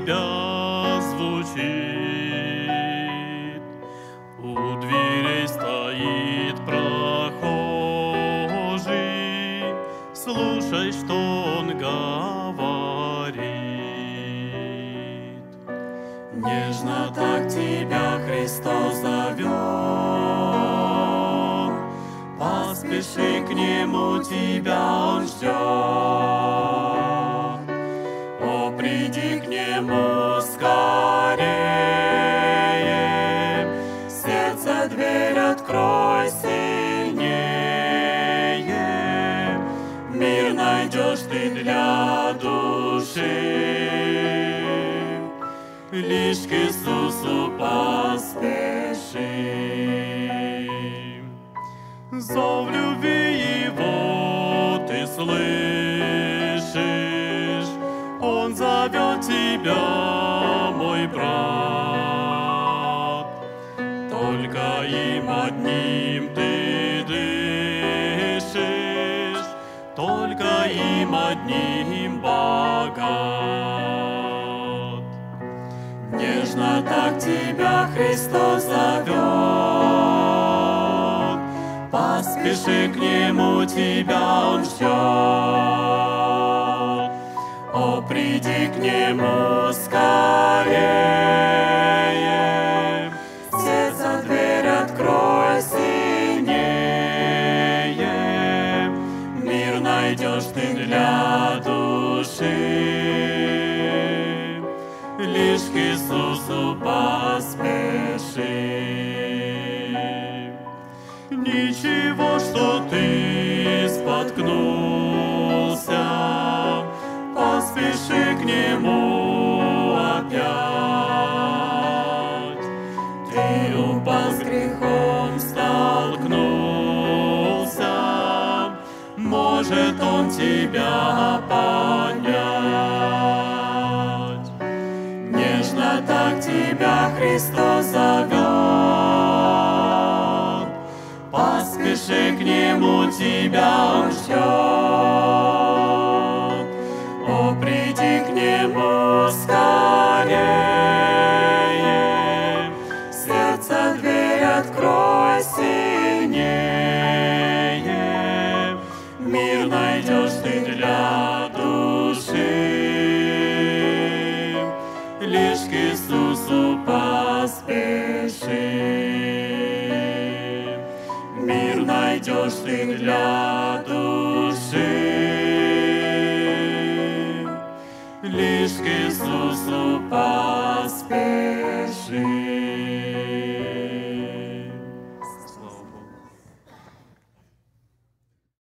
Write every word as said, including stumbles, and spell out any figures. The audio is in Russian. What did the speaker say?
тебя звучит. У дверей стоит прохожий, слушай, что он говорит. Нежно так тебя Христос зовет, поспеши к Нему, тебя Он ждет. О, приди к Нему скорее, сердце дверь открой сильнее, мир найдешь ты для души, лишь к Иисусу поспеши. Зов любви Его ты слышишь, Он зовет тебя, мой брат. Только им одним ты дышишь, только им одним богат. Нежно так тебя Христос зовет, поспеши к Нему, тебя Он ждет. О, приди к Нему скорее, сердце дверь открой сильнее, мир найдешь ты для души, лишь к Иисусу поспеши. Ничего, что ты споткнулся, поспеши к Нему опять. Ты упал с грехом, столкнулся, может Он тебя поднять. Нежно так тебя Христос зовет, поспеши к Нему, тебя Он ждет. О, приди к Нему скорее, сердце дверь открой сильнее, мир найдешь ты для души, лишь к Иисусу поспеши. Мир найдешь ты для души, лишь к Иисусу поспеши.